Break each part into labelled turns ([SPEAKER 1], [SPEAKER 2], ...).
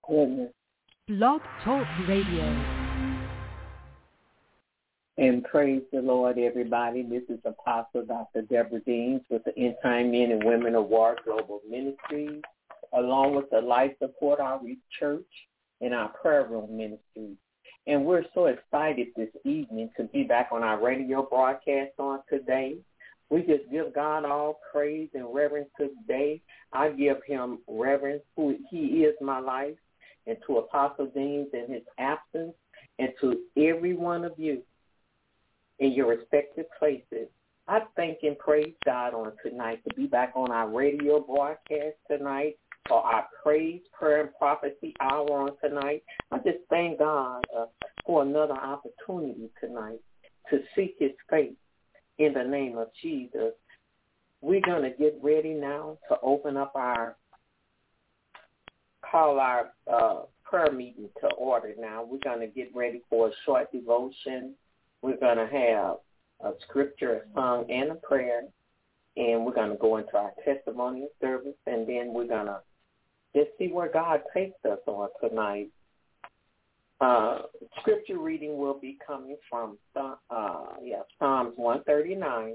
[SPEAKER 1] Goodness.
[SPEAKER 2] Blog Talk Radio.
[SPEAKER 1] And praise the Lord, everybody. This is Apostle Dr. Deborah Deans with the End Time Men and Women of War Global Ministries, along with the Life Support Outreach Church and our Prayer Room Ministry. And we're so excited this evening to be back on our radio broadcast on today. We just give God all praise and reverence today. I give him reverence, who he is my life, and to Apostle Deans in his absence, and to every one of you in your respective places. I thank and praise God on tonight to be back on our radio broadcast tonight for our praise, prayer, and prophecy hour on tonight. I just thank God for another opportunity tonight to seek his face in the name of Jesus. We're going to get ready now to open up our prayer meeting to order now. We're going to get ready for a short devotion. We're going to have a scripture, a song, and a prayer, and we're going to go into our testimonial service, and then we're going to just see where God takes us on tonight. Scripture reading will be coming from Psalms 139.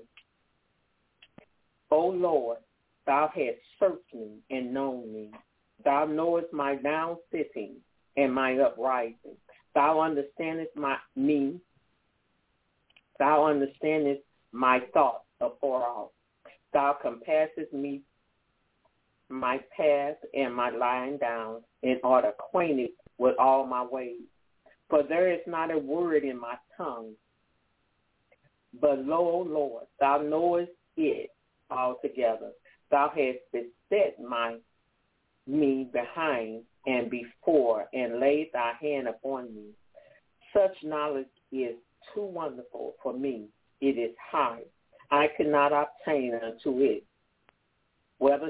[SPEAKER 1] O Lord, thou hast searched me and known me. Thou knowest my down sitting and my uprising. Thou understandest me. Thou understandest my thoughts afar off. Thou compassest me my path and my lying down, and art acquainted with all my ways. For there is not a word in my tongue. But lo, O Lord, thou knowest it altogether. Thou hast beset me behind and before, and laid thy hand upon me. Such knowledge is too wonderful for me. It is high. I cannot obtain unto it. Whether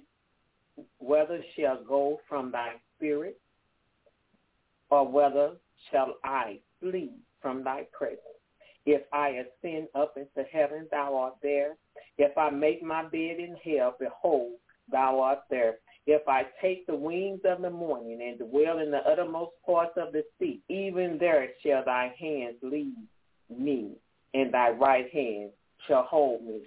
[SPEAKER 1] shall go from thy spirit, or whether shall I flee from thy presence? If I ascend up into heaven, thou art there. If I make my bed in hell, behold, thou art there. If I take the wings of the morning and dwell in the uttermost parts of the sea, even there shall thy hands lead me, and thy right hand shall hold me.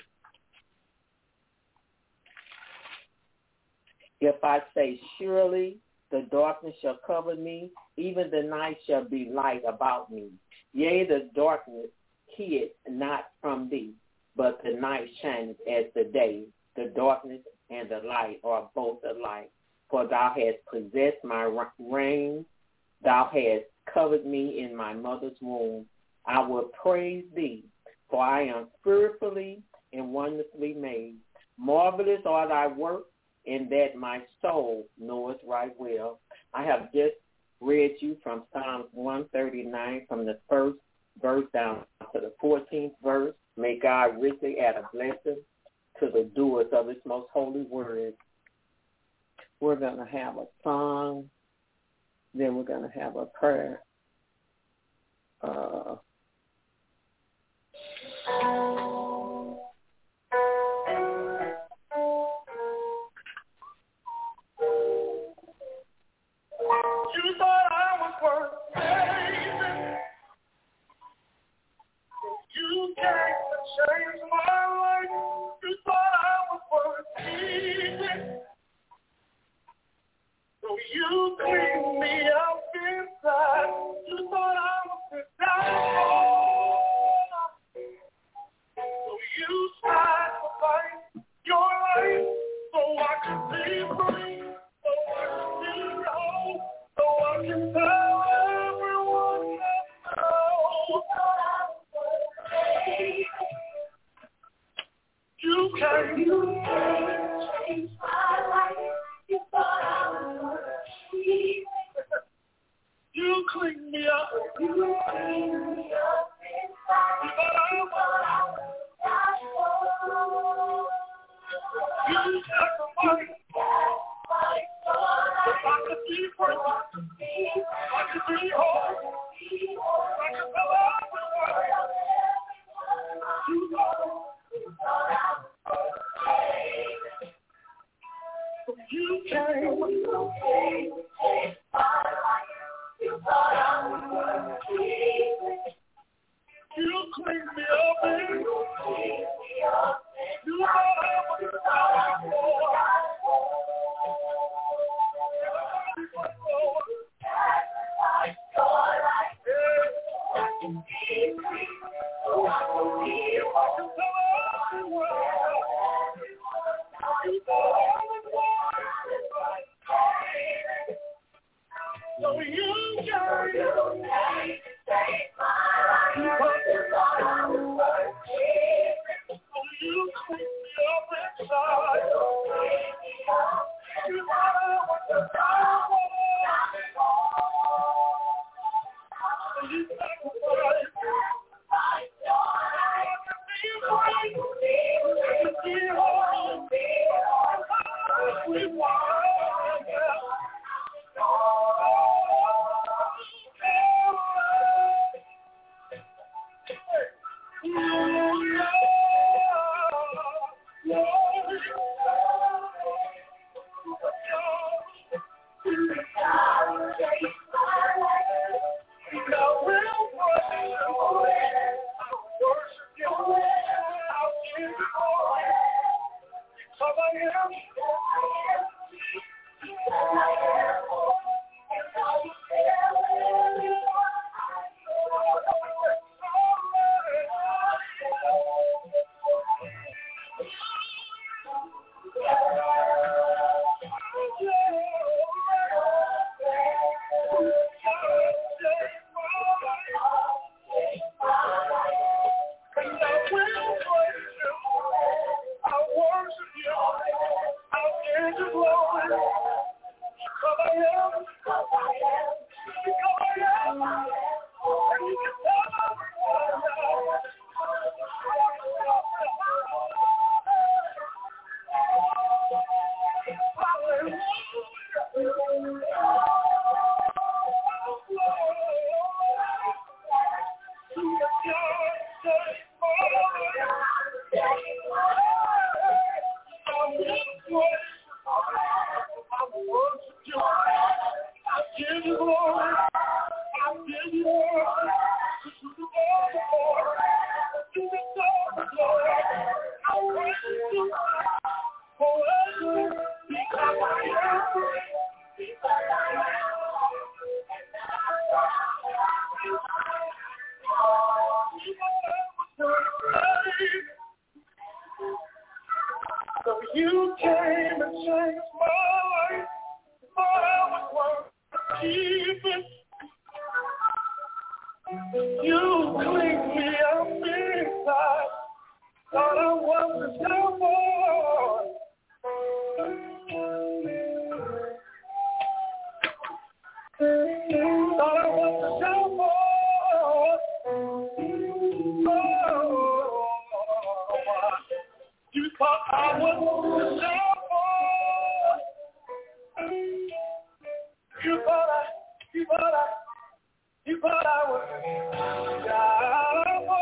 [SPEAKER 1] If I say, surely the darkness shall cover me, even the night shall be light about me. Yea, the darkness hid not from thee, but the night shineth as the day. The darkness and the light are both alike. For thou hast possessed my reign. Thou hast covered me in my mother's womb. I will praise thee, for I am fearfully and wonderfully made. Marvelous are thy works, and that my soul knoweth right well. I have just read you from Psalms 139 from the first verse down to the 14th verse. May God richly add a blessing to the doers of his most holy word. We're going to have a song, then we're going to have a prayer.
[SPEAKER 3] You thought I was worth saving. You came to change my life. You thought I was worth keeping. So you cleaned me up inside. You thought I was to die for. So you sacrificed your life so I could be free, so I could be whole, so I can tell everyone that knows. You came to change my life. You thought I was worth keeping. You cleaned me up. You cleaned me up inside. You thought I was you sacrificed. If I could be free, I could be whole, I could tell everyone. You thought I was you came to change my So you can So you came and changed my life. I was worth keeping. You cleaned me up inside. Thought I was the devil. Thought I was the devil. You thought I was the devil. You thought I was the devil.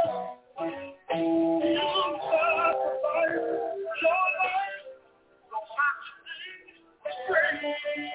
[SPEAKER 3] You sacrificed your life so I could be free.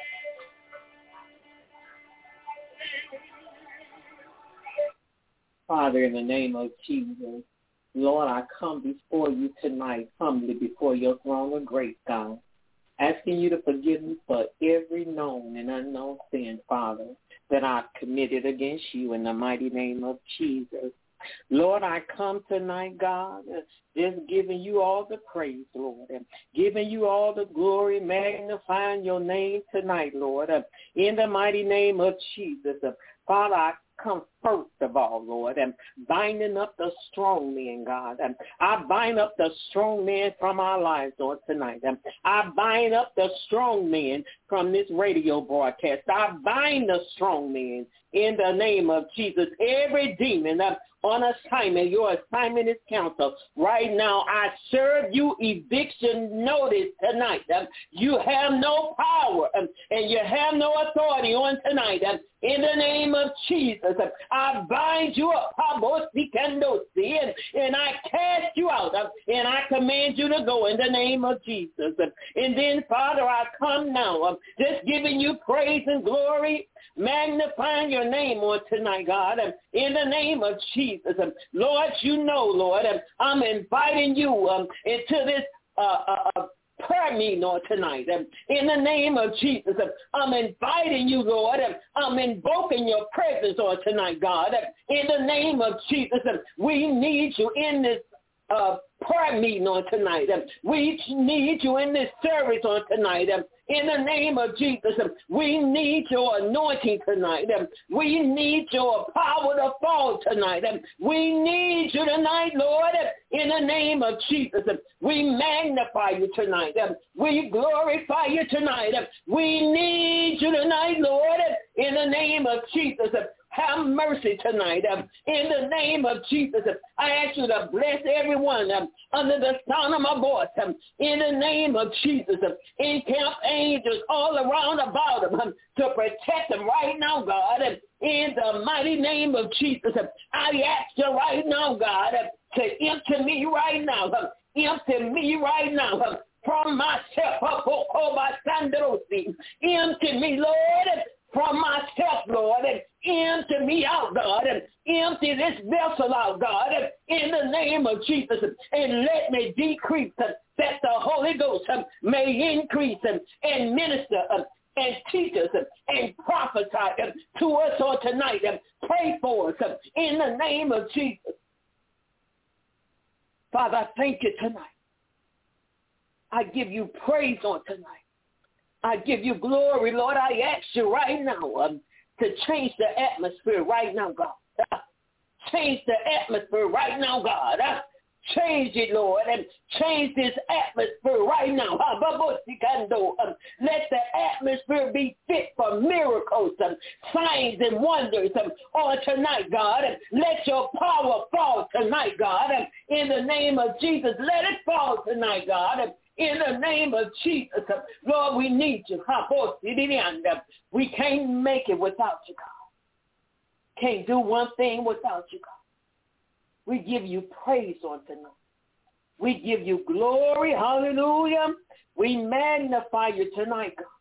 [SPEAKER 1] Father, in the name of Jesus, Lord, I come before you tonight, humbly before your throne of grace, God, asking you to forgive me for every known and unknown sin, Father, that I've committed against you in the mighty name of Jesus. Lord, I come tonight, God, just giving you all the praise, Lord, and giving you all the glory, magnifying your name tonight, Lord, in the mighty name of Jesus. Father, I come first of all, Lord, and binding up the strong men, God. And I bind up the strong men from our lives, Lord, tonight. And I bind up the strong men from this radio broadcast. I bind the strong men in the name of Jesus. Every demon on assignment, your assignment is canceled. Right now, I serve you eviction notice tonight. You have no power and you have no authority on tonight. In the name of Jesus, I bind you up, and I cast you out, and I command you to go in the name of Jesus. And then, Father, I come now, just giving you praise and glory, magnifying your name on tonight, God, in the name of Jesus. Lord, you know, Lord, I'm inviting you into this prayer meeting on tonight. In the name of Jesus, I'm inviting you, Lord. I'm invoking your presence on tonight, God. In the name of Jesus, we need you in this prayer meeting on tonight. We need you in this service on tonight. In the name of Jesus, we need your anointing tonight. We need your power to fall tonight. We need you tonight, Lord. In the name of Jesus, we magnify you tonight. We glorify you tonight. We need you tonight, Lord. In the name of Jesus, have mercy tonight. In the name of Jesus, I ask you to bless everyone under the sound of my voice. In the name of Jesus, encamp angels all around about them to protect them right now, God. In the mighty name of Jesus, I ask you right now, God, to empty me right now. Empty me right now. From myself. Empty me, Lord. From myself, Lord, and empty me out, God, and empty this vessel out, God, in the name of Jesus, and let me decrease that the Holy Ghost may increase and minister and teach us and prophesy to us on tonight and pray for us in the name of Jesus. Father, I thank you tonight. I give you praise on tonight. I give you glory, Lord. I ask you right now to change the atmosphere right now, God. Change the atmosphere right now, God. Change it, Lord, and change this atmosphere right now. Let the atmosphere be fit for miracles, signs, and wonders on tonight, God. Let your power fall tonight, God. In the name of Jesus, let it fall tonight, God. In the name of Jesus, Lord, we need you. We can't make it without you, God. Can't do one thing without you, God. We give you praise on tonight. We give you glory. Hallelujah. We magnify you tonight, God.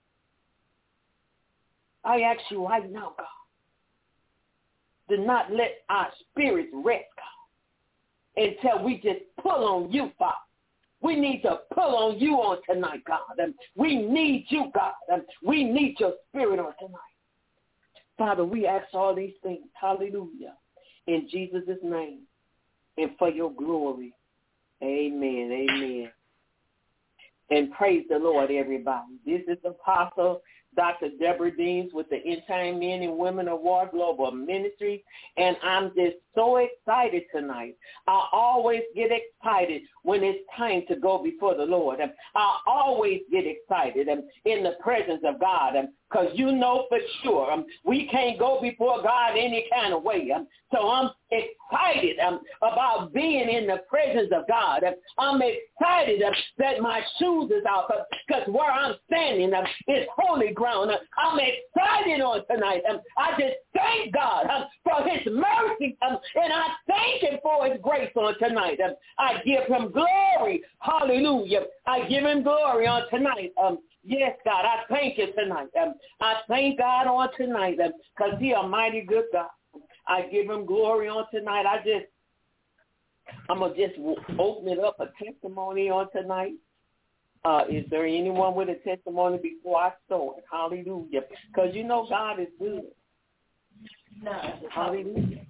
[SPEAKER 1] I ask you right now, God, to not let our spirits rest, God, until we just pull on you, Father. We need to pull on you on tonight, God. We need you, God. We need your spirit on tonight. Father, we ask all these things, hallelujah, in Jesus' name and for your glory. Amen, amen. And praise the Lord, everybody. This is Apostle Dr. Deborah Deans with the End Time Men and Women of War Global Ministry, and I'm just so excited tonight. I always get excited when it's time to go before the Lord. I always get excited in the presence of God because you know for sure we can't go before God any kind of way. So I'm excited about being in the presence of God. I'm excited that my shoes is out because where I'm standing is holy ground. I'm excited on tonight. I just thank God for his mercy and I thank him for his grace on tonight. I give him glory. Hallelujah. I give him glory on tonight. Yes, God, I thank you tonight. I thank God on tonight because he a mighty good God. I give him glory on tonight. I'm going to just open it up a testimony on tonight. Is there anyone with a testimony before I start? Hallelujah. Because you know God is good. Hallelujah.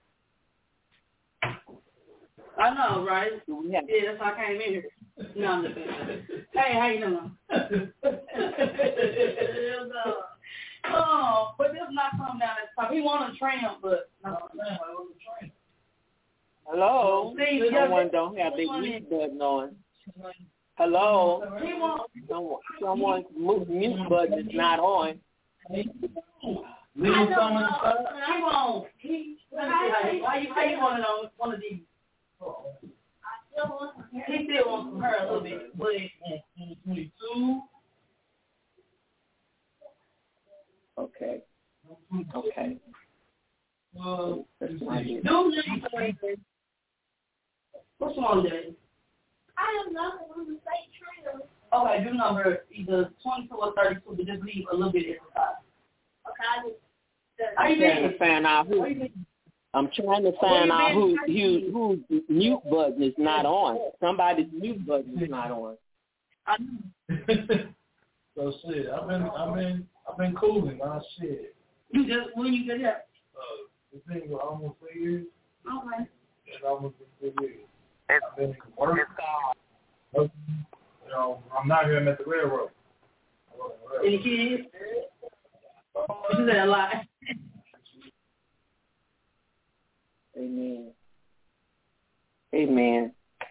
[SPEAKER 4] I know, right? Yeah, that's why I came in here. No, I'm just hey, how you doing? But this not coming down at the top. He want to train him, but no, I want to train.
[SPEAKER 1] Hello? Someone don't have the mute button on. Hello? Someone's mute button is not on.
[SPEAKER 4] I don't know. He won't. Why you want it on one of these? He still wants from her a little bit, but 22.
[SPEAKER 1] Okay.
[SPEAKER 4] What's wrong, Daddy?
[SPEAKER 5] I don't know. I'm the same trainer.
[SPEAKER 4] Okay, do number either 22 or 32, but just leave a little bit exercise.
[SPEAKER 5] Okay,
[SPEAKER 1] I'm trying to find out who. I'm trying to find out whose mute button is not on. Somebody's mute button is not on.
[SPEAKER 4] I know.
[SPEAKER 3] So shit, I've been cooling, man. Shit.
[SPEAKER 4] You just when you get up?
[SPEAKER 3] It's been almost 3 years.
[SPEAKER 4] Okay.
[SPEAKER 3] It's almost been 3 years. I've been working. You know, I'm not here at the railroad.
[SPEAKER 4] Any kids? You said a lot.
[SPEAKER 1] Amen. Amen.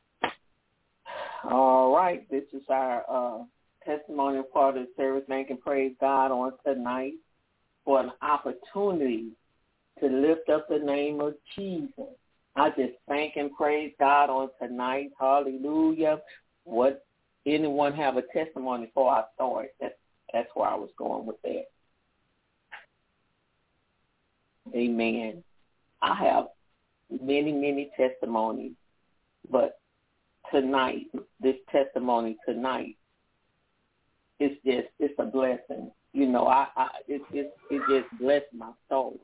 [SPEAKER 1] All right, this is our testimony part of the service. Thank and praise God on tonight for an opportunity to lift up the name of Jesus. I just thank and praise God on tonight. Hallelujah. What anyone have a testimony for our story? That's where I was going with that. Amen. I have many, many testimonies, but tonight, this testimony tonight, it's a blessing. You know, it just blessed my soul.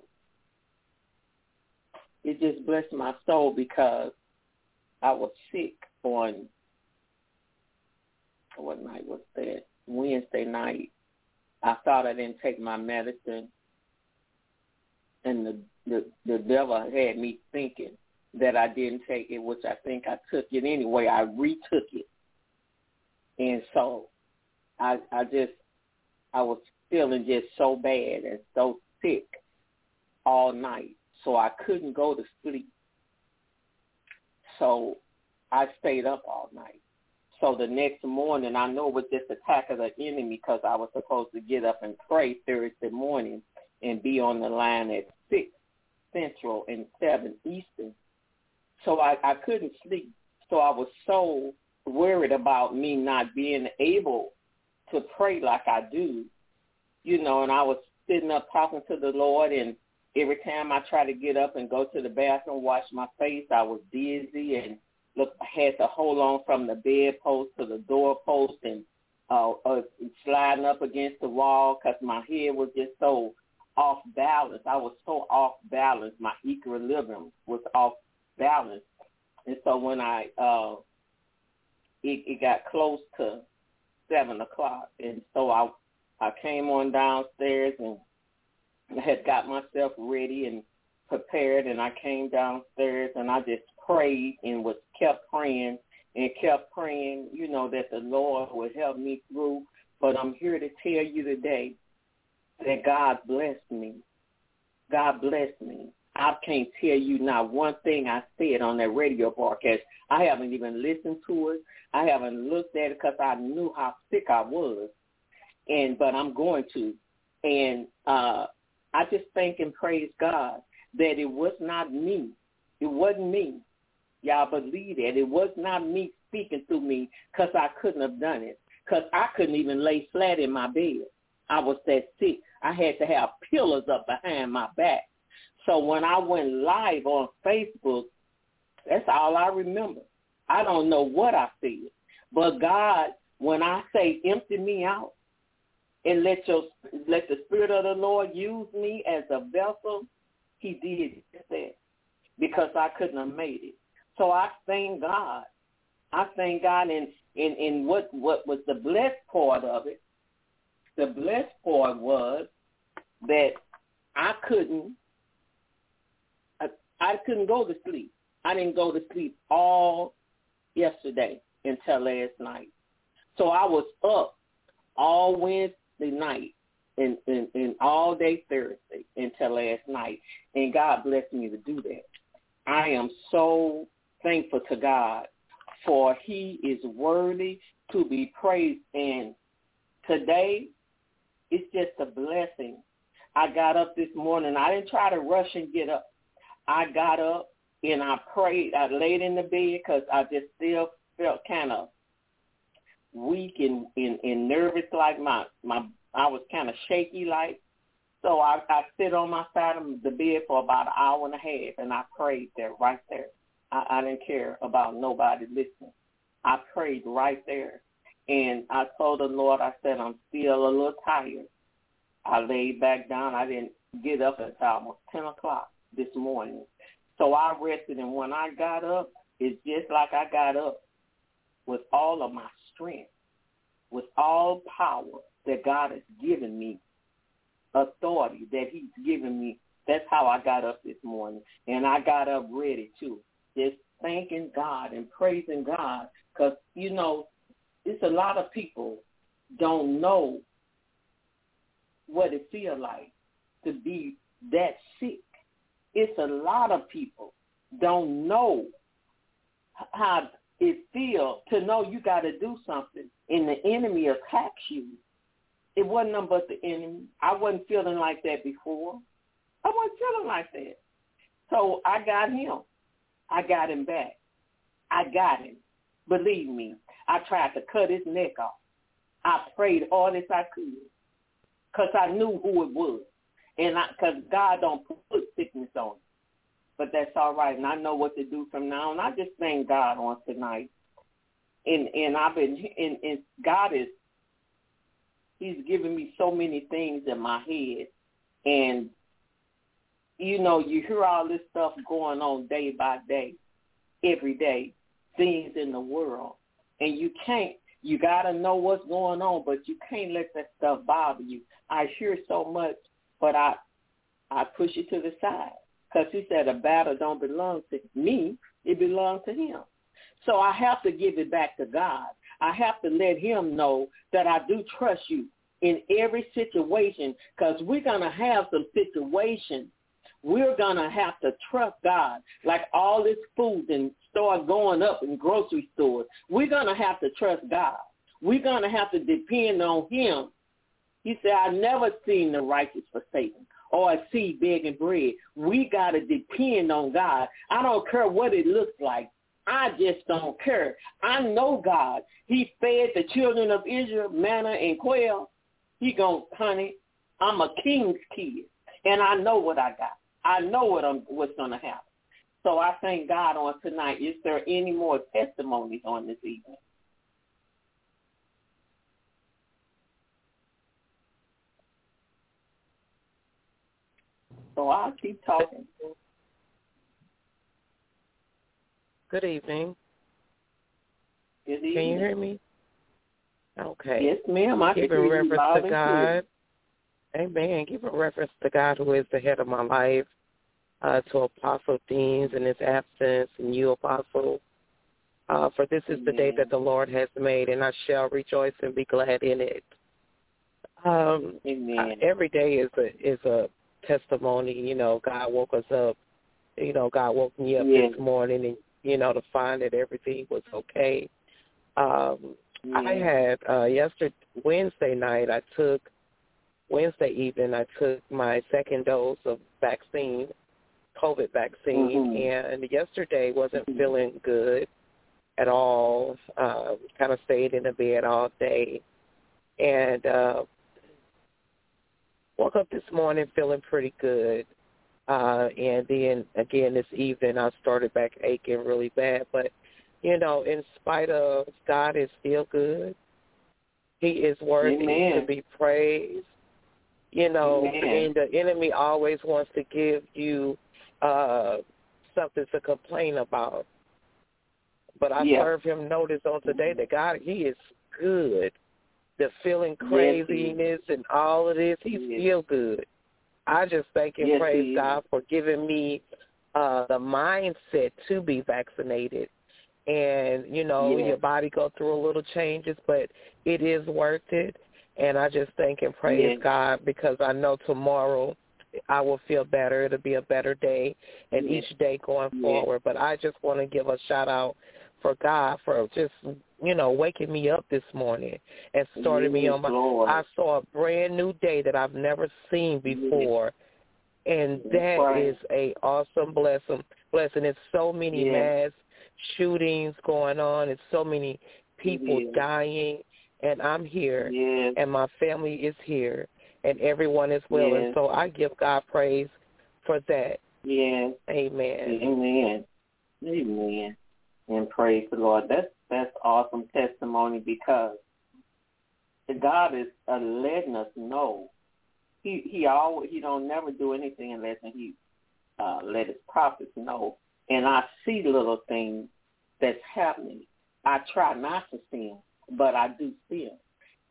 [SPEAKER 1] It just blessed my soul because I was sick on, what night was that? Wednesday night. I thought I didn't take my medicine, and the devil had me thinking that I didn't take it, which I think I took it anyway. I retook it. And so I was feeling just so bad and so sick all night. So I couldn't go to sleep. So I stayed up all night. So the next morning, I know it was just attack of the enemy because I was supposed to get up and pray Thursday morning and be on the line at 6 Central and 7 Eastern. So I couldn't sleep. So I was so worried about me not being able to pray like I do, you know, and I was sitting up talking to the Lord, and every time I tried to get up and go to the bathroom, wash my face, I was dizzy and I had to hold on from the bedpost to the doorpost and sliding up against the wall because my head was just so off balance. I was so off balance. My equilibrium was off balance. And so when it got close to 7 o'clock, and so I came on downstairs and I had got myself ready and prepared, and I came downstairs and I just prayed and kept praying, you know, that the Lord would help me through. But I'm here to tell you today that God blessed me. God blessed me. I can't tell you not one thing I said on that radio broadcast. I haven't even listened to it. I haven't looked at it because I knew how sick I was. But I'm going to. And I just thank and praise God that it was not me. It wasn't me. Y'all believe that. It was not me speaking through me because I couldn't have done it, because I couldn't even lay flat in my bed. I was that sick. I had to have pillars up behind my back. So when I went live on Facebook, that's all I remember. I don't know what I said. But God, when I say empty me out and let the Spirit of the Lord use me as a vessel, he did that because I couldn't have made it. So I thank God. I thank God in what was the blessed part of it. The blessed part was that I couldn't go to sleep. I didn't go to sleep all yesterday until last night. So I was up all Wednesday night and all day Thursday until last night, and God blessed me to do that. I am so thankful to God, for he is worthy to be praised. And today, it's just a blessing. I got up this morning. I didn't try to rush and get up. I got up and I prayed. I laid in the bed because I just still felt kind of weak and nervous, like I was kind of shaky like. So I sit on my side of the bed for about an hour and a half, and I prayed there, right there. I didn't care about nobody listening. I prayed right there. And I told the Lord, I said, I'm still a little tired. I laid back down. I didn't get up until almost 10 o'clock this morning. So I rested, and when I got up, it's just like I got up with all of my strength. with all power that God has given me, authority that he's given me. That's how I got up this morning. And I got up ready, too, just thanking God and praising God because, you know, it's a lot of people don't know what it feels like to be that sick. It's a lot of people don't know how it feels to know you got to do something and the enemy attacks you. It wasn't nothing but the enemy. I wasn't feeling like that before. I wasn't feeling like that. So I got him. I got him back. I got him. Believe me, I tried to cut his neck off. I prayed all as I could because I knew who it was. And because God don't put sickness on it. But that's all right. And I know what to do from now on. I just thank God on tonight. And I've been, and God is, he's given me so many things in my head. And, you know, you hear all this stuff going on day by day, every day, things in the world. And you got to know what's going on, but you can't let that stuff bother you. I hear so much, but I push it to the side because he said a battle don't belong to me. It belongs to him. So I have to give it back to God. I have to let him know that I do trust you in every situation because we're going to have some situations. We're going to have to trust God like all this food and start going up in grocery stores. We're going to have to trust God. We're going to have to depend on him. He said, I never seen the righteous forsaken or a seed begging bread. We got to depend on God. I don't care what it looks like. I just don't care. I know God. He fed the children of Israel manna and quail. He going, honey, I'm a king's kid, and I know what I got. I know what's going to happen. So I thank God on tonight. Is there any more testimonies on this evening? So I'll keep talking.
[SPEAKER 6] Good evening.
[SPEAKER 1] Good evening.
[SPEAKER 6] Can you hear me? Okay.
[SPEAKER 1] Yes, ma'am. I
[SPEAKER 6] keep
[SPEAKER 1] can
[SPEAKER 6] in
[SPEAKER 1] hear you
[SPEAKER 6] reference
[SPEAKER 1] loud
[SPEAKER 6] to
[SPEAKER 1] and
[SPEAKER 6] God.
[SPEAKER 1] clear.
[SPEAKER 6] Amen. Keep in reference to God who is the head of my life, to Apostle Deans in his absence, and you, Apostle. For this is the day that the Lord has made, and I shall rejoice and be glad in it.
[SPEAKER 1] Amen.
[SPEAKER 6] Every day is a testimony. You know, God woke us up. You know, God woke me up this morning, and you know, to find that everything was okay. I had Wednesday evening, I took my second dose of vaccine, COVID vaccine, and yesterday wasn't feeling good at all. Kind of stayed in the bed all day, and woke up this morning feeling pretty good. And then, again, this evening I started back aching really bad. But, you know, in spite of, God is still good. He is worthy to be praised. You know, and the enemy always wants to give you something to complain about. But I serve him notice on today that God, he is good. The feeling craziness and all of this, he's still good. I just thank and praise God for giving me the mindset to be vaccinated. And, you know, your body go through a little changes, but it is worth it. And I just thank and praise God because I know tomorrow I will feel better. It'll be a better day and each day going forward. But I just want to give a shout-out for God for just, you know, waking me up this morning and starting me on I saw a brand new day that I've never seen before, and that is a awesome blessing. It's so many mass shootings going on. It's so many people dying, and I'm here, and my family is here, and everyone is well, and so I give God praise for that. Amen.
[SPEAKER 1] Amen. And praise the Lord. That's awesome testimony because God is letting us know. He don't never do anything unless he let his prophets know. And I see little things that's happening. I try not to see them, but I do see them.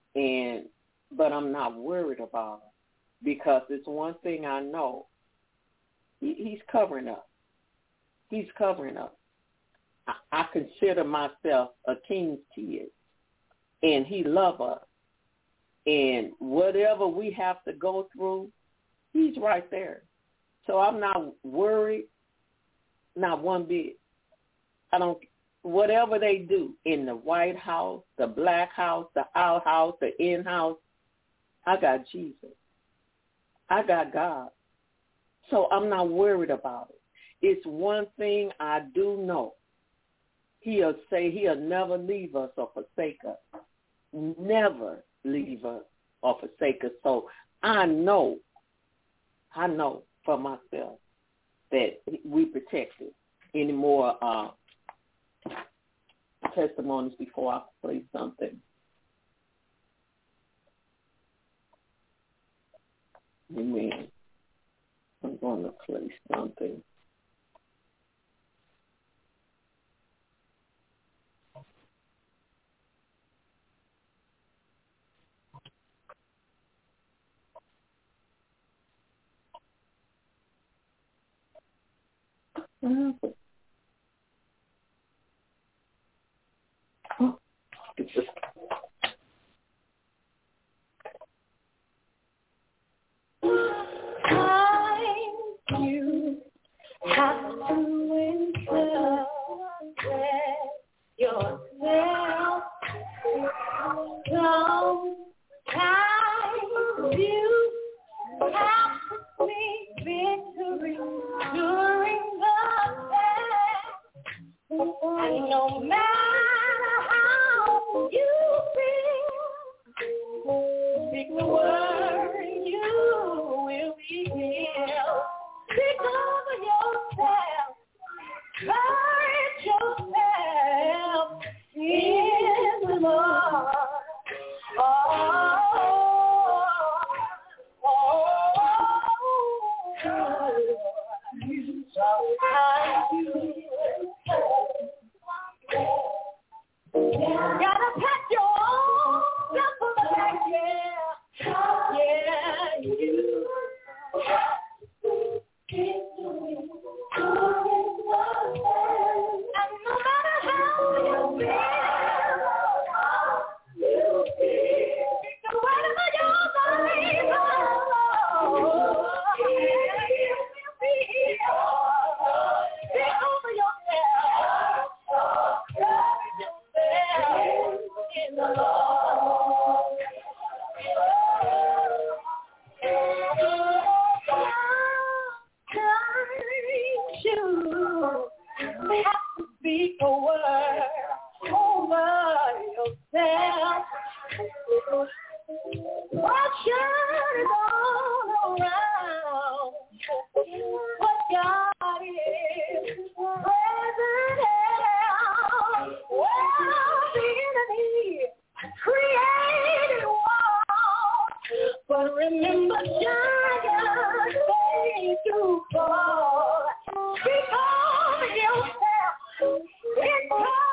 [SPEAKER 1] But I'm not worried about it because it's one thing I know. He's covering up. He's covering up. I consider myself a king's kid, and he loves us. And whatever we have to go through, he's right there. So I'm not worried, not one bit. Whatever they do in the White House, the Black House, the outhouse, the in-house, I got Jesus. I got God. So I'm not worried about it. It's one thing I do know. He'll say he'll never leave us or forsake us. Never leave us or forsake us. So I know for myself that we protected. Any more testimonies before I play something? Amen. I'm going to play something.
[SPEAKER 5] You have to interpret yourself. Sometimes you have to speak victory during the test. And no matter how you feel, speak the word, you will be healed. Speak over yourself, encourage yourself in the Lord. Gotta pat your own self on the back, yeah, you. And no matter how you feel, speak the word of your life. Speak over yourself. In the Lord. You have to speak a word over yourself. Watching it all around. What God is present help. Well, the enemy created war. But remember, giants they do fall. Speak over yourself. It's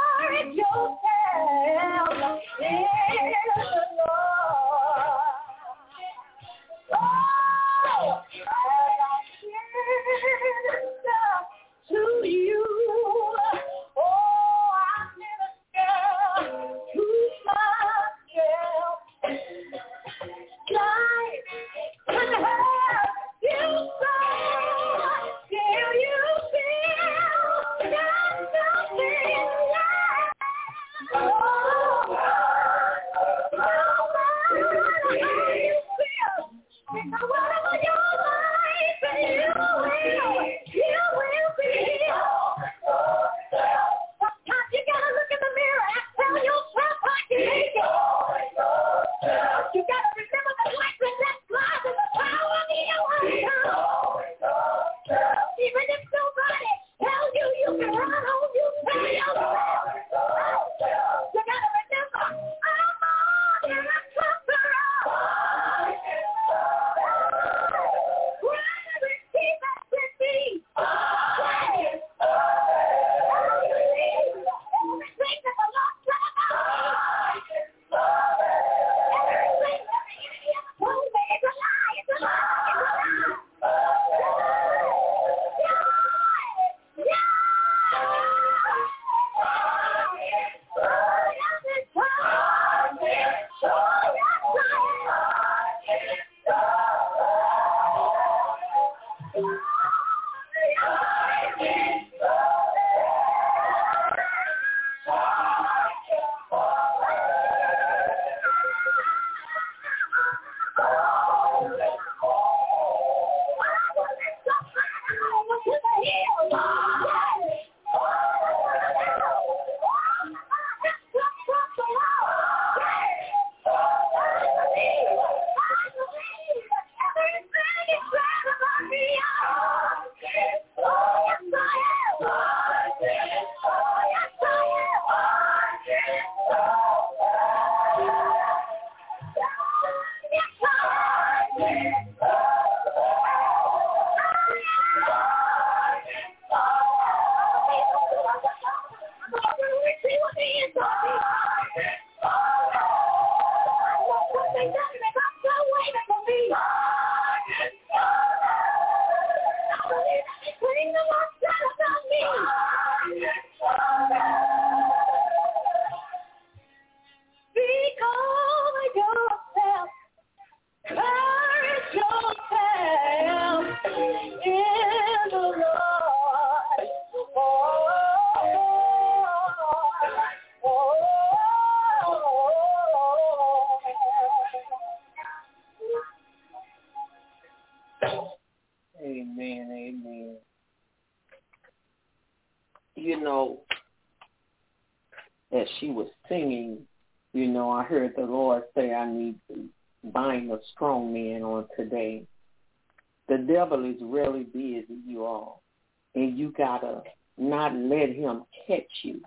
[SPEAKER 1] As she was singing, I heard the Lord say, I need to bind a strong man on today. The devil is really busy, you all, and you got to not let him catch you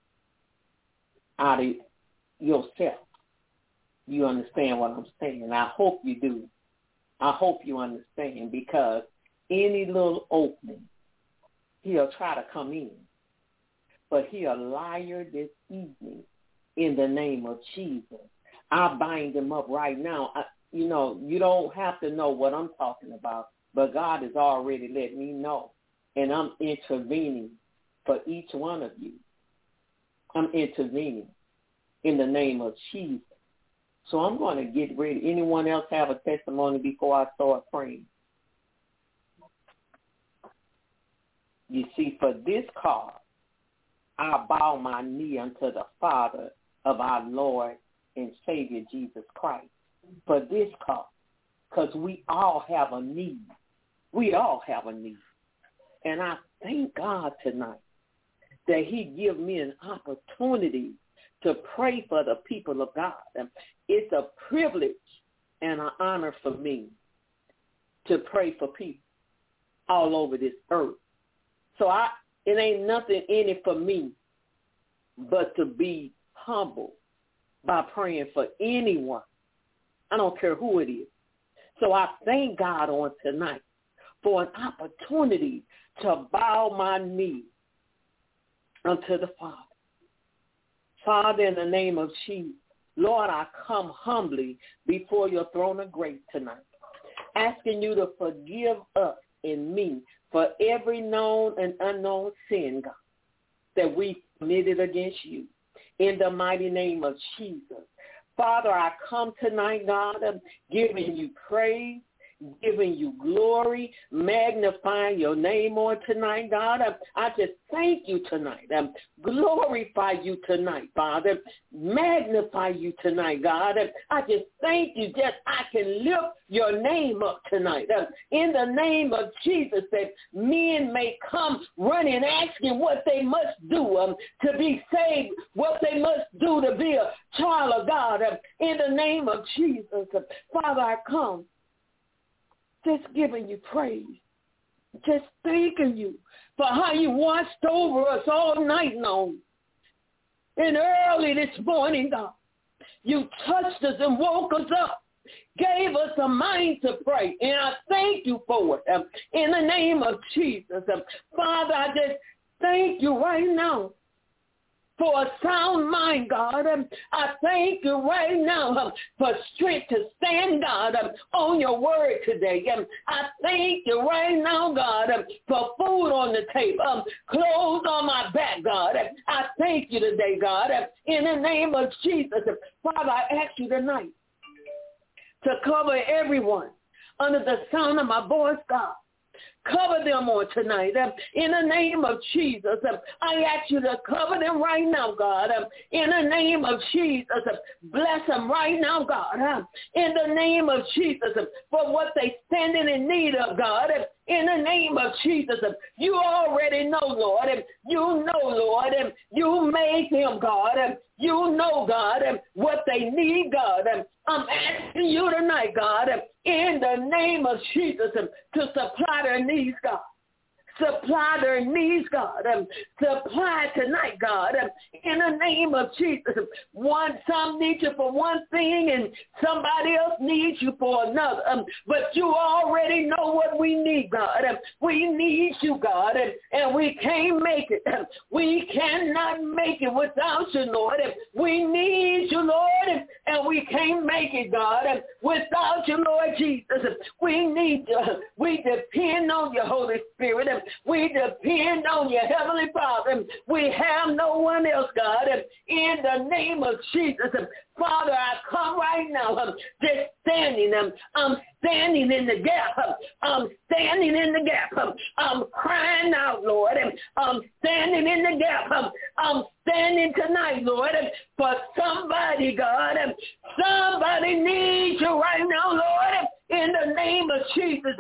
[SPEAKER 1] out of yourself. You understand what I'm saying? I hope you do. I hope you understand, because any little opening, he'll try to come in. But he a liar this evening in the name of Jesus. I bind him up right now. You don't have to know what I'm talking about, but God has already let me know, and I'm intervening for each one of you. I'm intervening in the name of Jesus. So I'm going to get ready. Anyone else have a testimony before I start praying? You see, for this cause, I bow my knee unto the Father of our Lord and Savior Jesus Christ. For this cause, because we all have a need. We all have a need. And I thank God tonight that he give me an opportunity to pray for the people of God. It's a privilege and an honor for me to pray for people all over this earth. So it ain't nothing in it for me but to be humble by praying for anyone. I don't care who it is. So I thank God on tonight for an opportunity to bow my knee unto the Father. Father, in the name of Jesus, Lord, I come humbly before your throne of grace tonight, asking you to forgive us and me for every known and unknown sin, God, that we committed against you. In the mighty name of Jesus. Father, I come tonight, God, giving you praise, giving you glory, magnifying your name on tonight, God. I just thank you tonight. Glorify you tonight, Father. Magnify you tonight, God. I just thank you that I can lift your name up tonight. In the name of Jesus, that men may come running asking what they must do to be saved, what they must do to be a child of God. In the name of Jesus, Father, I come just giving you praise, just thanking you for how you watched over us all night long. And early this morning, God, you touched us and woke us up, gave us a mind to pray, and I thank you for it. In the name of Jesus, Father, I just thank you right now for a sound mind, God. I thank you right now for strength to stand, God, on your word today. I thank you right now, God, for food on the table, clothes on my back, God. I thank you today, God, in the name of Jesus. Father, I ask you tonight to cover everyone under the sound of my voice, God. Cover them on tonight. In the name of Jesus, I ask you to cover them right now, God. In the name of Jesus, bless them right now, God. In the name of Jesus, for what they standing in need of, God. In the name of Jesus, you already know, Lord. You know, Lord. You made them, God. You know, God, what they need, God. I'm asking you tonight, God, in the name of Jesus, to supply their needs, God. Supply their needs, God. Supply tonight, God, in the name of Jesus. Some need you for one thing and somebody else needs you for another. But you already know what we need, God. We need you, God, and we can't make it. We cannot make it without you, Lord. We need you, Lord, and we can't make it, God, without you, Lord Jesus. We need you. We depend on your Holy Spirit. We depend on your Heavenly Father. We have no one else, God. In the name of Jesus, Father, I come right now, just standing. I'm standing in the gap. I'm standing in the gap. I'm crying out, Lord. I'm standing in the gap. I'm standing tonight, Lord, for somebody, God. Somebody needs you right now, Lord, in the name of Jesus.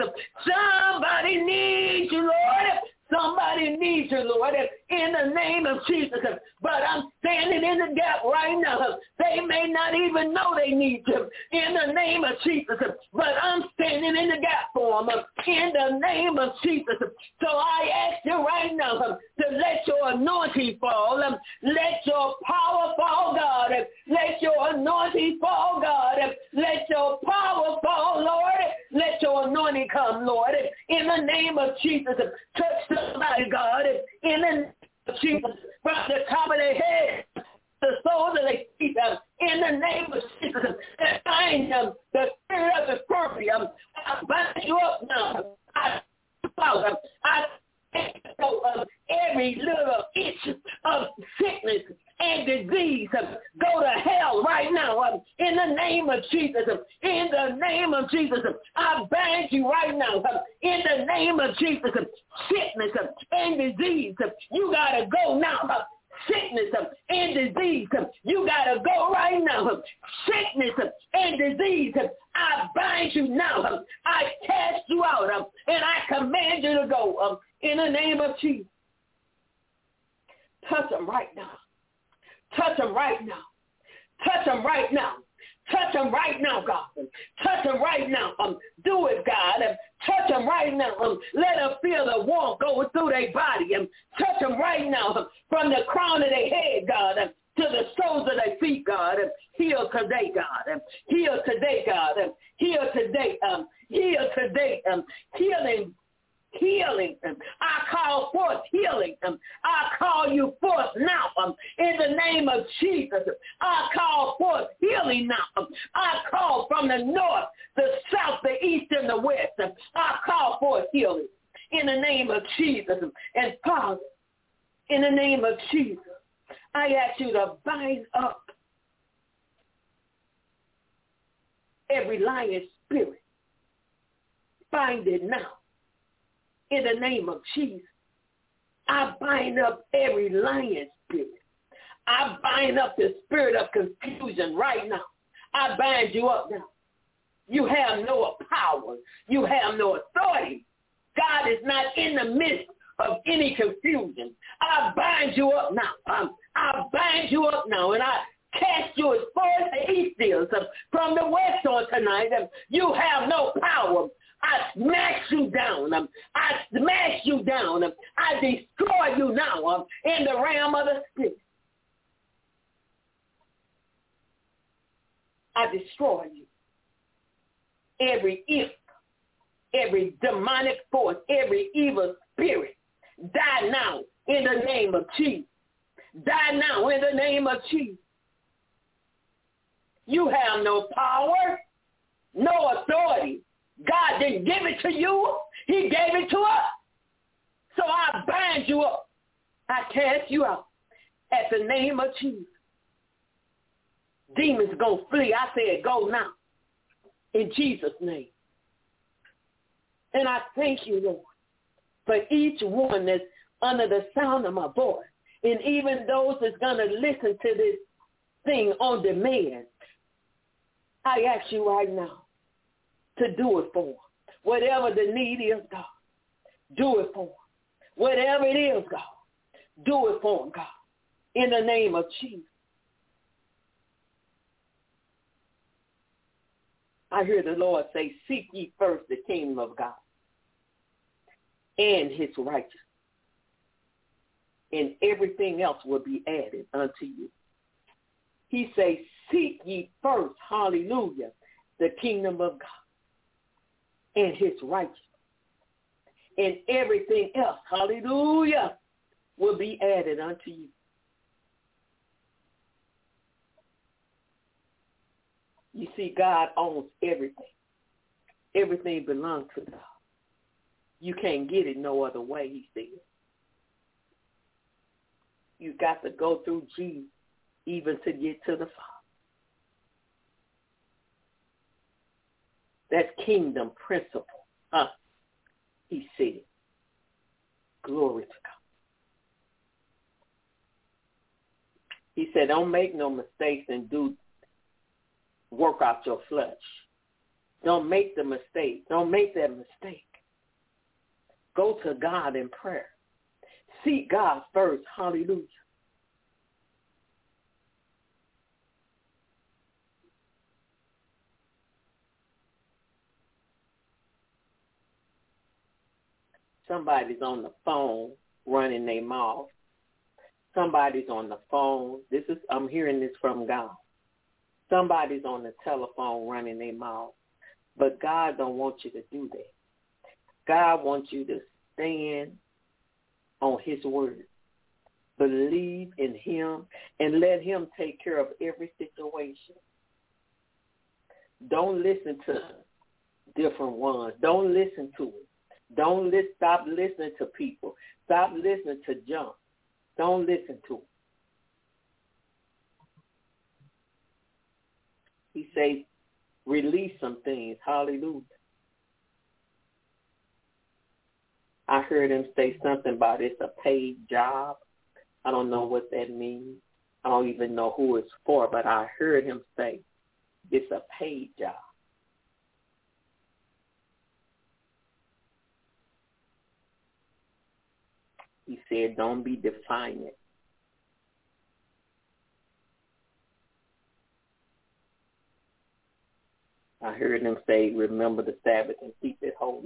[SPEAKER 1] Somebody needs you, Lord. Somebody needs you, Lord, in the name of Jesus. But I'm standing in the gap right now. They may not even know they need you in the name of Jesus. But I'm standing in the gap for them in the name of Jesus. So I ask you right now to let your anointing fall. Let your power fall, God. Let your anointing fall, God. Let your power fall, Lord. Let your anointing come, Lord. In the name of Jesus, touch somebody, God. In the name of Jesus, from the top of their head, the soles of their feet, in the name of Jesus, and find them the spirit of infirmity. I bind you up now. I every little itch of sickness and disease go to hell right now in the name of Jesus. In the name of Jesus, I bind you right now in the name of Jesus. Sickness and disease, you got to go now. Sickness and disease, you got to go right now. Sickness and disease, I bind you now. I cast you out and I command you to go in the name of Jesus. Touch them right now. Touch them right now. Touch them right now. Touch them right now, God. Touch them right now. Do it, God. Touch them right now. Let them feel the warmth going through their body. Touch them right now from the crown of their head, God, to the soles of their feet, God. Heal today, God. Heal today, God. Heal today. Heal today. Healing. I call forth healing. I call you forth now in the name of Jesus. I call forth healing now. I call from the north, the south, the east, and the west. I call forth healing in the name of Jesus. And Father, in the name of Jesus, I ask you to bind up every lying spirit. Bind it now. In the name of Jesus, I bind up every lying spirit. I bind up the spirit of confusion right now. I bind you up now. You have no power. You have no authority. God is not in the midst of any confusion. I bind you up now. I bind you up now, and I cast you as far as the east is from the west on tonight. You have no power. I smash you down. I smash you down. I destroy you now in the realm of the spirit. I destroy you. Every imp, every demonic force, every evil spirit, die now in the name of Jesus. Die now in the name of Jesus. You have no power, no authority. God didn't give it to you. He gave it to us. So I bind you up. I cast you out at the name of Jesus. Demons going to flee. I said go now in Jesus' name. And I thank you, Lord, for each one that's under the sound of my voice, and even those that's going to listen to this thing on demand. I ask you right now to do it for them. Whatever the need is, God, do it for them. Whatever it is, God, do it for them, God, in the name of Jesus. I hear the Lord say, seek ye first the kingdom of God and his righteousness, and everything else will be added unto you. He says, seek ye first, hallelujah, the kingdom of God and his righteousness, and everything else, hallelujah, will be added unto you. You see, God owns everything. Everything belongs to God. You can't get it no other way, he said. You got to go through Jesus even to get to the Father. That's kingdom principle. He said. Glory to God. He said, don't make no mistakes and work out your flesh. Don't make the mistake. Don't make that mistake. Go to God in prayer. Seek God first. Hallelujah. Somebody's on the phone running their mouth. Somebody's on the phone. I'm hearing this from God. Somebody's on the telephone running their mouth. But God don't want you to do that. God wants you to stand on his word. Believe in him and let him take care of every situation. Don't listen to different ones. Don't listen to it. Stop listening to people. Stop listening to junk. Don't listen to it. He says, release some things. Hallelujah. I heard him say something about it's a paid job. I don't know what that means. I don't even know who it's for, but I heard him say it's a paid job. He said, don't be defiant. I heard him say, remember the Sabbath and keep it holy.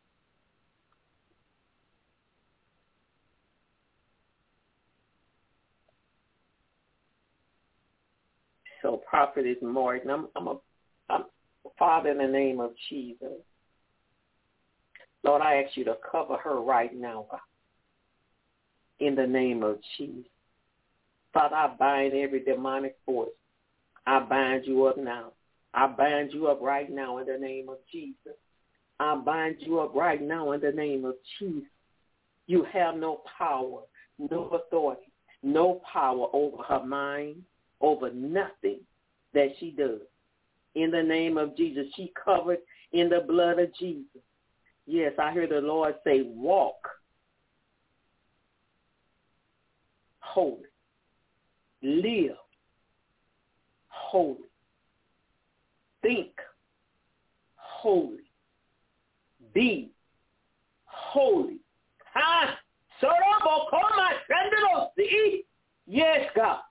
[SPEAKER 1] So, Prophetess Morgan, I'm Father, in the name of Jesus. Lord, I ask you to cover her right now, God. In the name of Jesus. Father, I bind every demonic force. I bind you up now. I bind you up right now in the name of Jesus. I bind you up right now in the name of Jesus. You have no power, no authority, no power over her mind, over nothing that she does. In the name of Jesus, she covered in the blood of Jesus. Yes, I hear the Lord say, walk holy, live holy, think holy, be holy. Yes, God.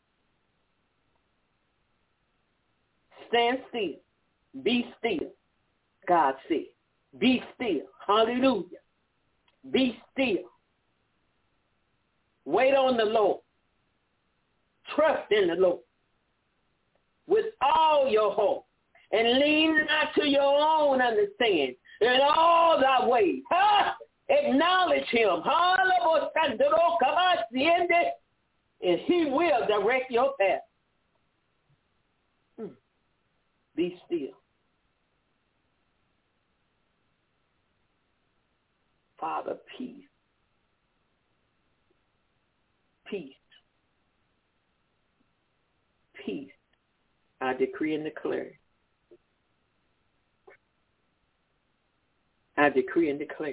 [SPEAKER 1] Stand still. Be still. God said, be still. Hallelujah. Be still. Wait on the Lord. Trust in the Lord with all your heart, and lean not to your own understanding. In all thy ways, acknowledge him. And he will direct your path. Be still. Father, peace. Peace. Peace. I decree and declare. I decree and declare.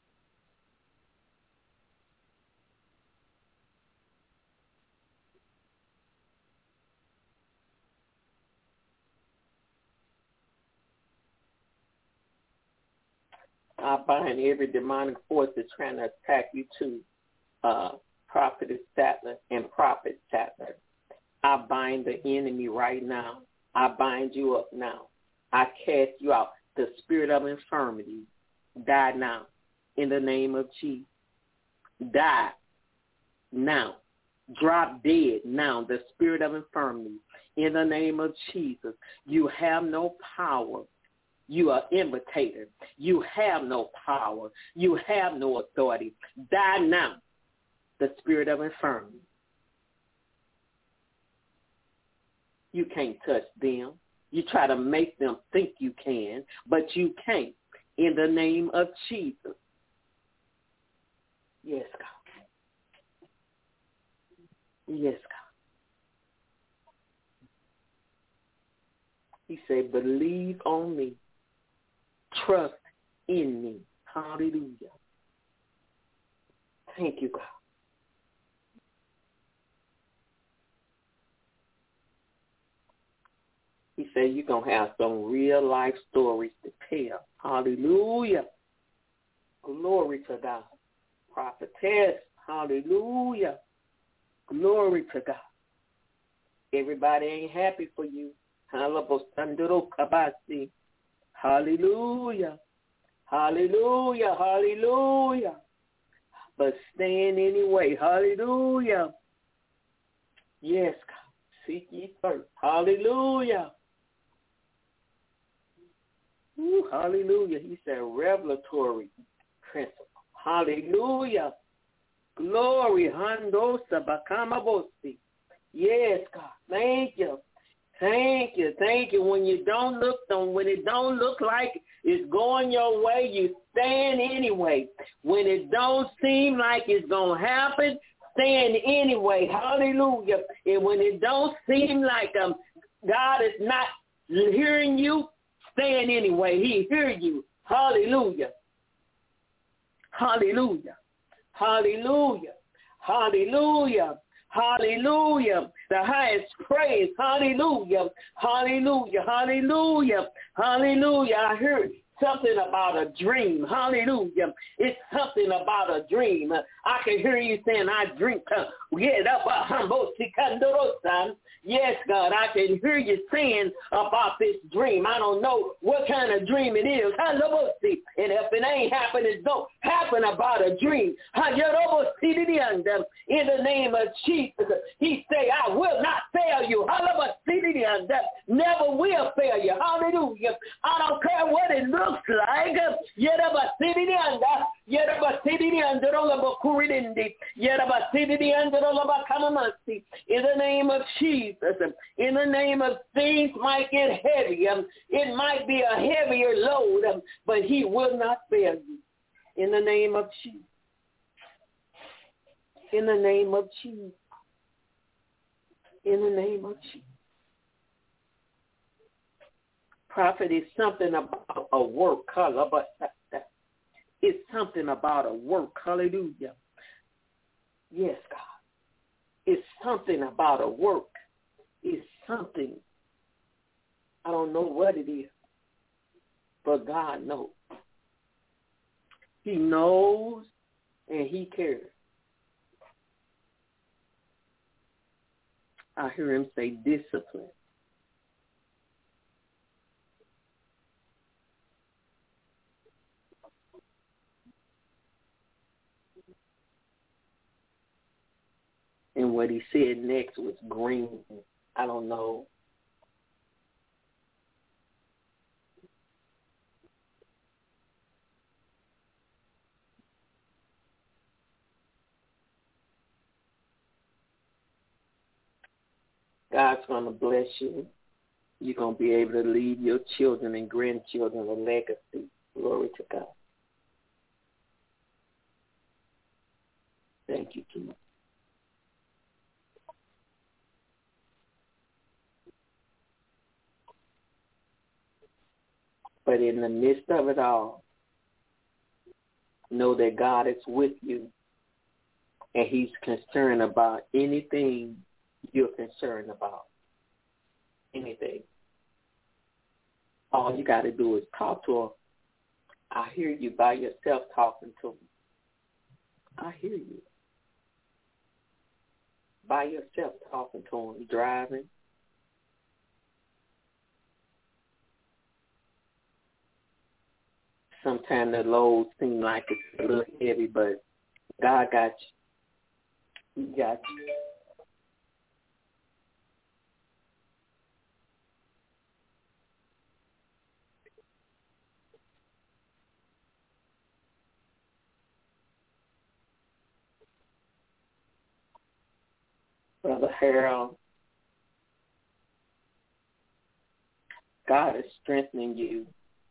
[SPEAKER 1] I bind every demonic force that's trying to attack you too, Prophetess Sattler and Prophet Sattler. I bind the enemy right now. I bind you up now. I cast you out. The spirit of infirmity, die now in the name of Jesus. Die now. Drop dead now. The spirit of infirmity in the name of Jesus. You have no power. You are imitator. You have no power. You have no authority. Die now. The spirit of infirmity. You can't touch them. You try to make them think you can, but you can't. In the name of Jesus. Yes, God. Yes, God. He said, believe on me. Trust in me. Hallelujah. Thank you, God. He said you're going to have some real life stories to tell. Hallelujah. Glory to God. Prophetess. Hallelujah. Glory to God. Everybody ain't happy for you. Hallelujah. Hallelujah. Hallelujah. But stand anyway. Hallelujah. Yes, God. Seek ye first. Hallelujah. Ooh, hallelujah. He said revelatory principle. Hallelujah. Glory. Handosa bakamabosi. Yes, God. Thank you. Thank you. Thank you. When it don't look like it's going your way, you stand anyway. When it don't seem like it's going to happen, stand anyway. Hallelujah. And when it don't seem like God is not hearing you, stand anyway. He hear you. Hallelujah. Hallelujah. Hallelujah. Hallelujah. Hallelujah. The highest praise. Hallelujah. Hallelujah. Hallelujah. Hallelujah. I heard something about a dream. Hallelujah. It's something about a dream. I can hear you saying, I drink. Yes, God, I can hear you saying about this dream. I don't know what kind of dream it is. And if it ain't happened, it don't happen about a dream. In the name of Jesus, he say, I will not fail you. Never will fail you. Hallelujah. I don't care what it looks like. In the name of Jesus, in the name of things might get heavy. It might be a heavier load, but he will not fail you. In the name of Jesus. In the name of Jesus. In the name of Jesus. Prophet is something about a work. It's something about a work. Hallelujah. Yes, God. It's something about a work. It's something. I don't know what it is, but God knows. He knows and he cares. I hear him say discipline. And what he said next was green. I don't know. God's going to bless you. You're going to be able to leave your children and grandchildren a legacy. Glory to God. Thank you, Jesus. But in the midst of it all, Know that God is with you, and he's concerned about anything you're concerned about. Anything. All you got to do is talk to him. I hear you by yourself talking to him. I hear you. By yourself talking to him, driving. Sometimes the load seems like it's a little heavy, but God got you. He got you. Brother Harold, God is strengthening you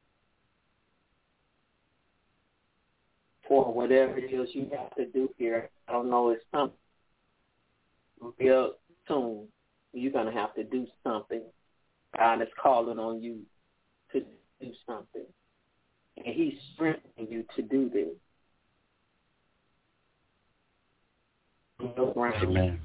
[SPEAKER 1] for whatever it is you have to do here. I don't know, it's something real soon. You're going to have to do something. God is calling on you to do something. And he's strengthening you to do this.
[SPEAKER 7] Amen.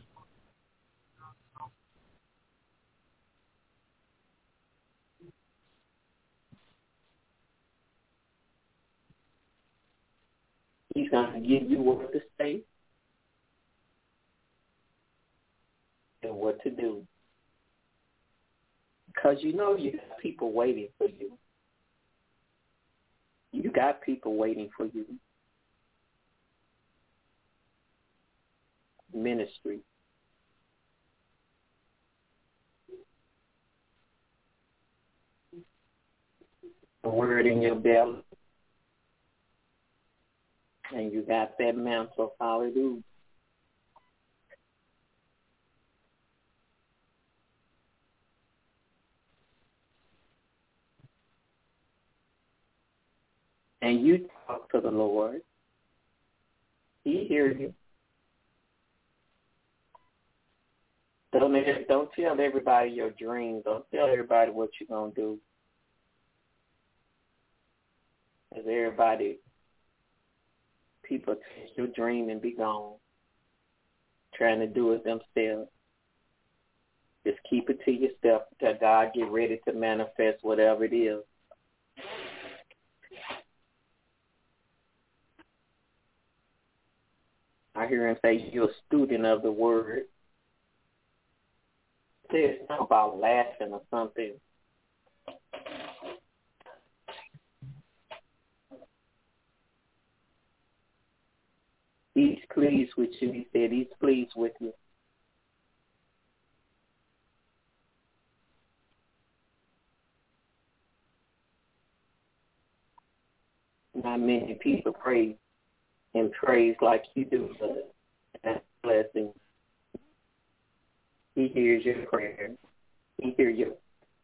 [SPEAKER 1] He's going to give you what to say and what to do. Because you know you got people waiting for you. You got people waiting for you. Ministry. The word in your belly. And you got that mantle, hallelujah. And you talk to the Lord. He hears you. Don't tell everybody your dreams. Don't tell everybody what you're going to do. Because people take your dream and be gone, trying to do it themselves. Just keep it to yourself until God get ready to manifest whatever it is. I hear him say you're a student of the word. There's something about laughing or something. He's pleased with you. He said he's pleased with you. Not many people pray and praise like you do, but that's a blessing. He hears your prayer. He hears you.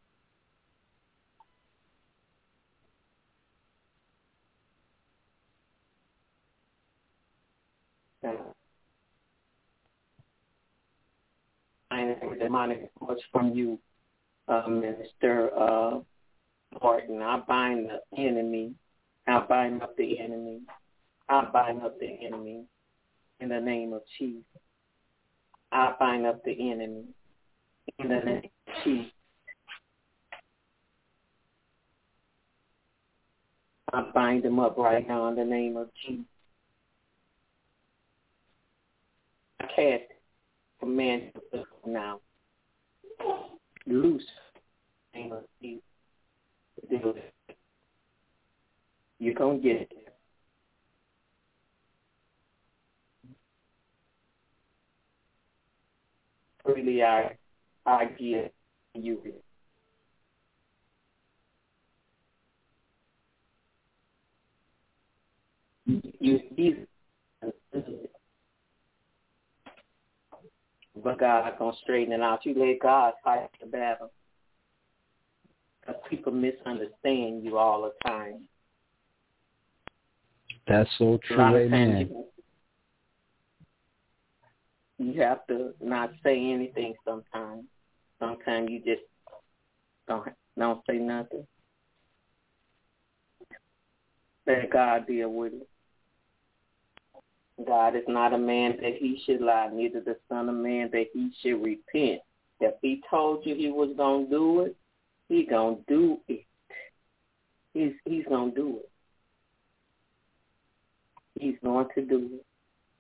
[SPEAKER 1] I am demonic much from you, Minister Martin. I bind the enemy. I bind up the enemy. I bind up the enemy in the name of Jesus. I bind up the enemy in the name of Jesus. I bind them up right now in the name of Jesus. I cast command now. Loose in the name of Jesus. You're going to get it. Freely I give you it. You need it. But God going to straighten it out. You let God fight the battle. Because people misunderstand you all the time.
[SPEAKER 7] That's so true, amen.
[SPEAKER 1] You have to not say anything sometimes. Sometimes you just don't say nothing. Let God deal with it. God is not a man that he should lie, neither the son of man that he should repent. If he told you he was going to do it, he going to do it. He's going to do it. He's going to do it.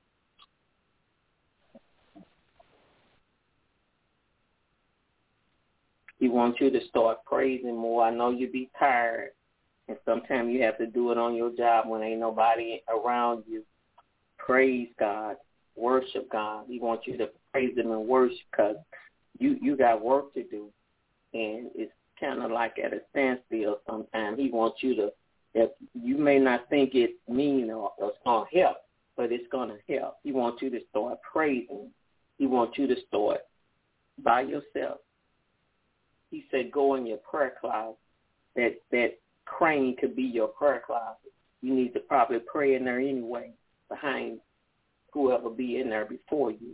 [SPEAKER 1] He wants you to start praising more. I know you be tired, and sometimes you have to do it on your job when ain't nobody around you. Praise God. Worship God. He wants you to praise him and worship because you got work to do, and it's kind of like at a standstill sometimes. He wants you to, if you may not think it mean or it's going to help, but it's going to help. He wants you to start praising. He wants you to start by yourself. He said, go in your prayer closet. That crane could be your prayer closet. You need to probably pray in there anyway, behind whoever be in there before you.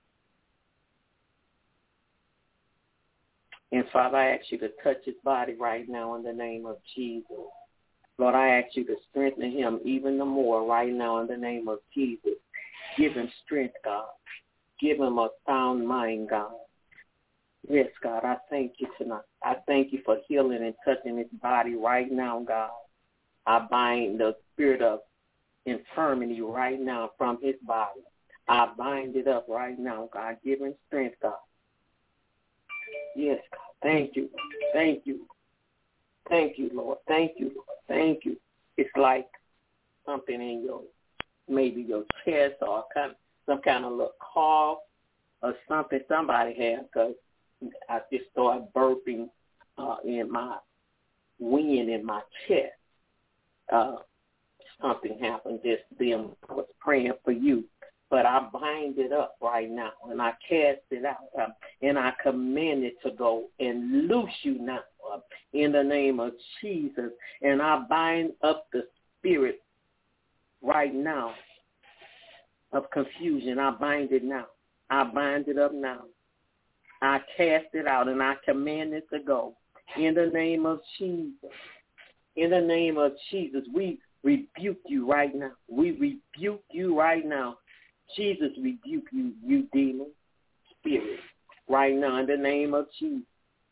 [SPEAKER 1] And Father, I ask you to touch his body right now in the name of Jesus. Lord, I ask you to strengthen him even the more right now in the name of Jesus. Give him strength, God. Give him a sound mind, God. Yes, God, I thank you tonight. I thank you for healing and touching his body right now, God. I bind the spirit of infirmity right now from his body. I bind it up right now, God. Give him strength, God. Yes, God. Thank you. Thank you. Thank you, Lord. Thank you, Lord. Thank you. It's like something in maybe your chest or some kind of little cough or something somebody had, because I just started burping in my wind in my chest. Something happened just then. I was praying for you. But I bind it up right now, and I cast it out, and I command it to go and loose you now in the name of Jesus. And I bind up the spirit right now of confusion. I bind it now. I bind it up now. I cast it out, and I command it to go in the name of Jesus. In the name of Jesus, we rebuke you right now. We rebuke you right now. Jesus rebuke you, you demon spirit, right now in the name of Jesus.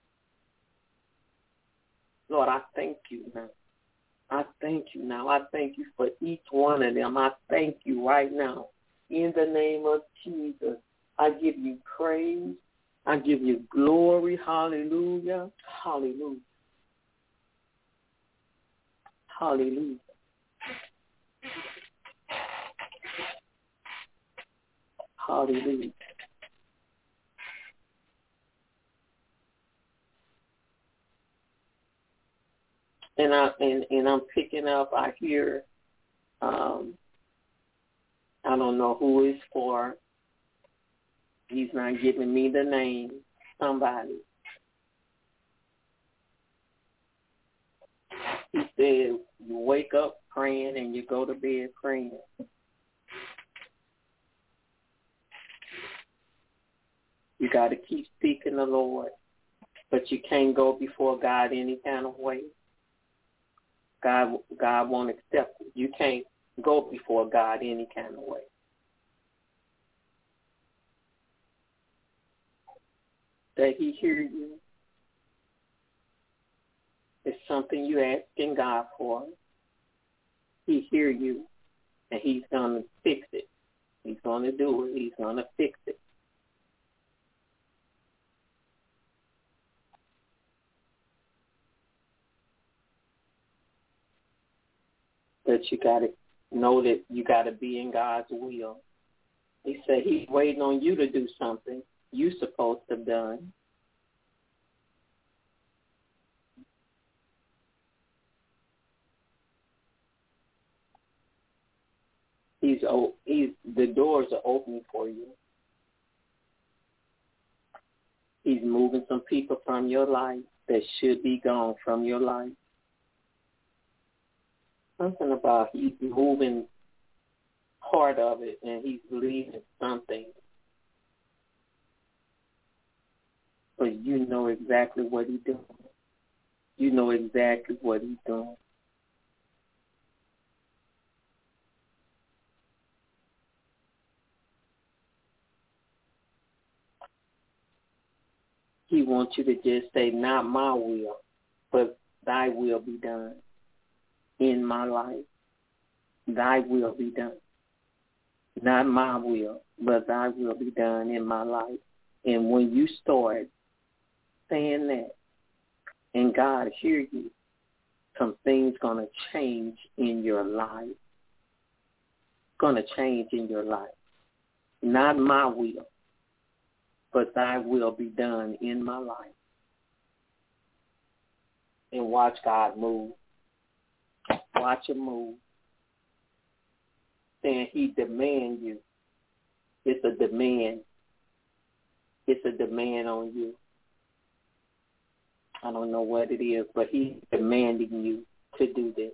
[SPEAKER 1] Lord, I thank you now. I thank you now. I thank you for each one of them. I thank you right now. In the name of Jesus, I give you praise. I give you glory. Hallelujah. Hallelujah. Hallelujah. Hallelujah. And I'm picking up. I hear. I don't know who it's for. He's not giving me the name. Somebody. He said you wake up praying and you go to bed praying. You got to keep seeking the Lord, but you can't go before God any kind of way. God won't accept it. You can't go before God any kind of way. That he hear you. It's something you asking God for. He hear you, and he's going to fix it. He's going to do it. He's going to fix it. But you got to know that you got to be in God's will. He said he's waiting on you to do something you're supposed to have done. The doors are open for you. He's moving some people from your life that should be gone from your life. Something about he's moving part of it and he's leaving something. But you know exactly what he's doing. You know exactly what he's doing. He wants you to just say, not my will, but thy will be done in my life. Thy will be done. Not my will, but thy will be done in my life. And when you start saying that, and God hear you, some things going to change in your life. Going to change in your life. Not my will, but thy will be done in my life. And watch God move. Watch him move. Saying he demand you. It's a demand. It's a demand on you. I don't know what it is, but he's demanding you to do this.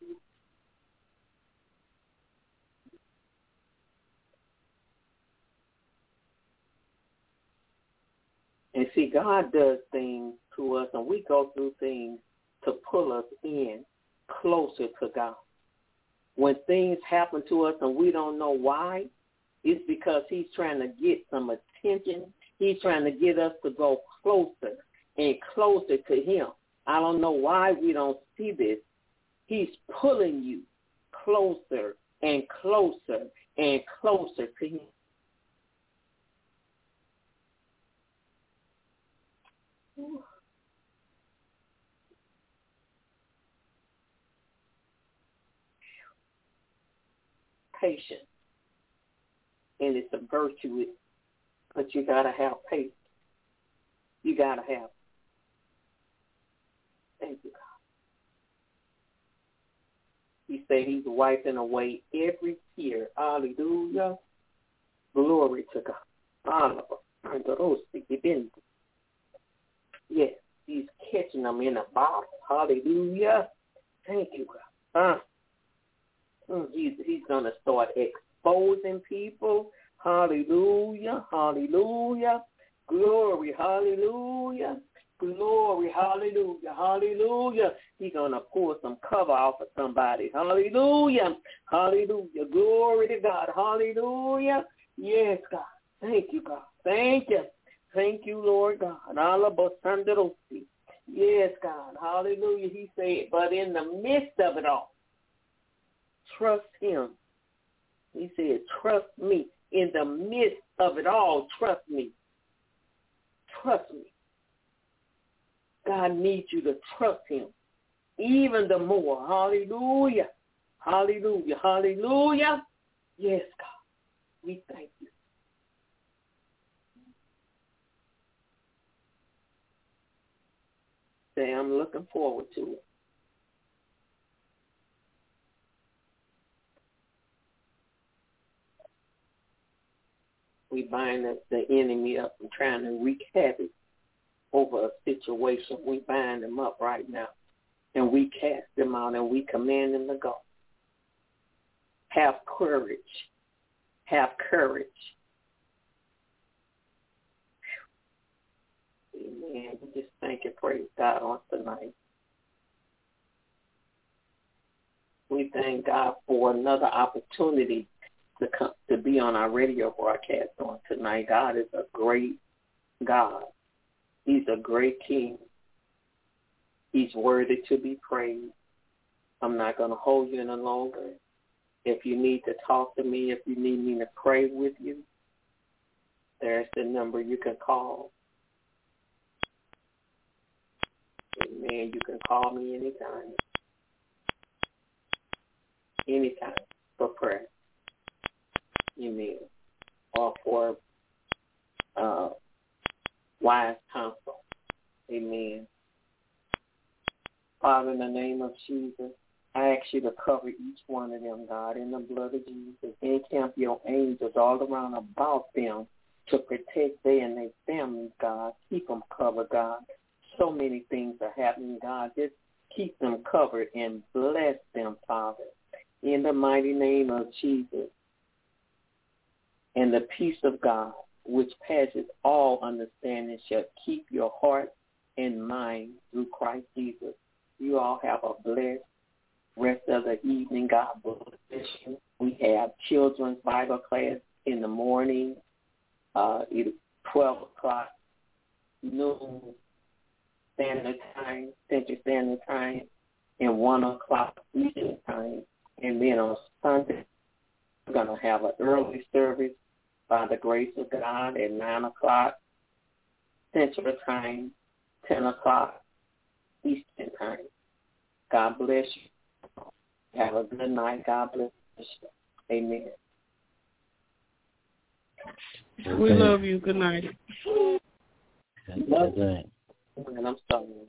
[SPEAKER 1] And see, God does things to us, and we go through things to pull us in closer to God. When things happen to us and we don't know why, it's because he's trying to get some attention. He's trying to get us to go closer and closer to him. I don't know why we don't see this. He's pulling you closer and closer and closer to him. Patience. And it's a virtue, but you got to have patience. You got to have. Thank you, God. He said he's wiping away every tear. Hallelujah. Glory to God. Yes, he's catching them in a bottle. Hallelujah. Thank you, God. He's going to start exposing people. Hallelujah. Hallelujah. Glory. Hallelujah. Glory. Hallelujah. Hallelujah. He's going to pull some cover off of somebody. Hallelujah. Hallelujah. Glory to God. Hallelujah. Yes, God. Thank you, God. Thank you. Thank you, Lord God. Yes, God. Hallelujah. He said, but in the midst of it all, trust him. He said, trust me. In the midst of it all, trust me. Trust me. God needs you to trust him even the more. Hallelujah. Hallelujah. Hallelujah. Yes, God. We thank you. Say, I'm looking forward to it. We bind the enemy up and trying to wreak havoc over a situation. We bind them up right now, and we cast them out, and we command them to go. Have courage. Have courage. Amen. We just thank and praise God on tonight. We thank God for another opportunity to be on our radio broadcast on tonight. God is a great God. He's a great King. He's worthy to be praised. I'm not going to hold you any longer. If you need to talk to me, if you need me to pray with you, there's the number you can call. Amen. You can call me anytime. Anytime for prayer. Amen. Or for wise counsel. Amen. Father, in the name of Jesus, I ask you to cover each one of them, God, in the blood of Jesus. Encamp your angels all around about them to protect them and their families, God. Keep them covered, God. So many things are happening, God. Just keep them covered and bless them, Father. In the mighty name of Jesus. And the peace of God, which passes all understanding, shall keep your heart and mind through Christ Jesus. You all have a blessed rest of the evening. God bless you. We have children's Bible class in the morning, 12 o'clock noon Standard Time, Central Standard Time, and 1 o'clock Eastern Time. And then on Sunday, we're going to have an early service by the grace of God at 9 o'clock Central Time, 10 o'clock Eastern Time. God bless you. Have a good night. God bless you. Amen.
[SPEAKER 8] We love you. Good night.
[SPEAKER 1] Love you. And I'm sorry.